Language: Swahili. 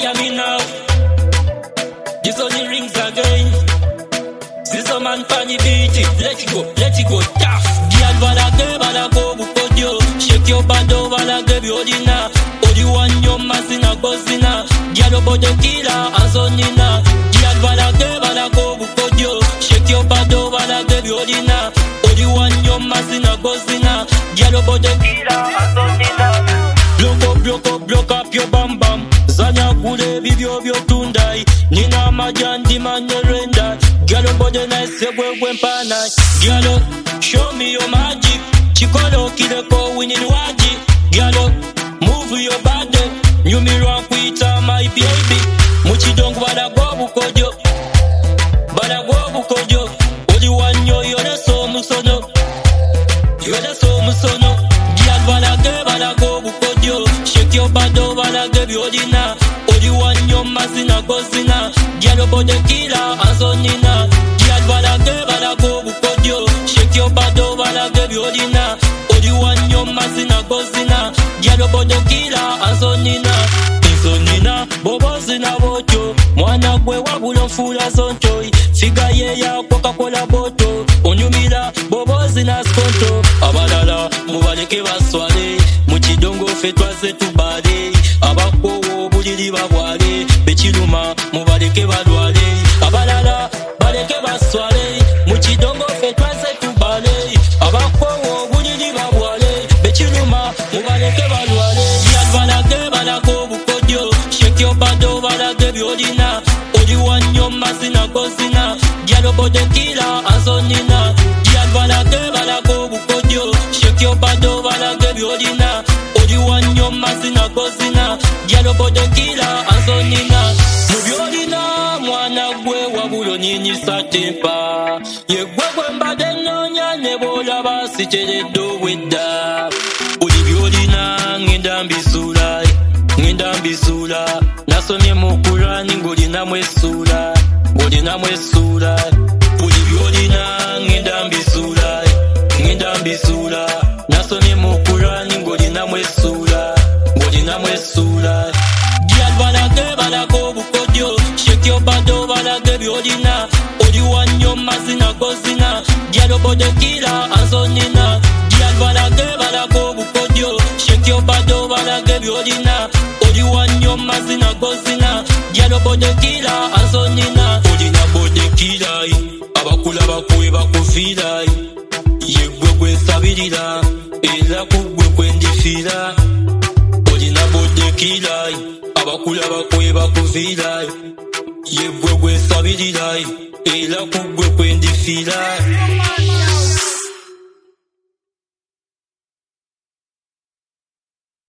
hear me now. This only rings again. See some man funny beat it. Let it go, tough. Girl, bala go bukodio. Shake your body, bala give you odina. Odi one your masina gozina. Girl, body killer, azonina. Girl, bala go bukodio. Shake your body, bala give you odina. Odi one your masina gozina. Girl, body killer, azonina. Block up your bam bam. Zanya kule vivyo tundai. Nina majandi manerenda. Girl, body nice, we mpana. Girl, show me your magic. Chikolo kileko winning waji. Girl, move your body. New me run kuita my baby. Muchidong bala go bukojo. Bala go bukojo. Only one you're the so musono. You're the so musono. Girl, bala go bukojo. Shake your body, bala give you odina. Only one your masina gozina. Girl, body killer, azonina. Girl, bala go bukojo. Shake your body, bala give you odina. Only one your masina gozina. Girl, body killer, azonina. Izonina, bobo zina bojo. Mwana gwe wabulo fula zonchoi. Figa ye ya Coca-Cola boto. Onyumila, bobo zina skonto. Abalala, mubaleke baswale. Muchidongo fetwa zetubale. Abakowo bulili babwale. Bechiluma, mubaleke balwale. Abalala, baleke baswale. Muchidongo fetwa zetubale. Abakowo bulili babwale. Bechiluma, mubaleke balwale. Yal bala go bukodio. Shake your body, bala give you odina. Odi one your masina gozina. Gyalo body killer, azonina. Yal bala go bukodio. Shake your body, bala give you odina. Odi one your masina gozina. Gyalo body killer, azonina. Mubyolina mwana gwe wabulo nyinyi satempa. Ye gwe mbade nonya nebola basitereddo wedda. Odi byolina ngenda mbisula. Nasomye mu Kurani ngolina mwesula. Odi byolina ngenda mbisula. Nasomye mu Kurani ngolina mwesula. Girl, bala go bukodio. Shake your body, bala give you odina. Odi one your masina gozina. Girl, body killer, azonina. Girl, bala go bukodio. Shake your body, bala give you odina. Odi one your masina gozina. Girl, body killer, azonina. Odina body killer. Abakula bakwe bakufira. Yegwe sabirira. Ela kugwe kwendifira. Odina body killer. Abakula bakwe bakufira. Yegwe sabirira. Ela kugwe kwendifira.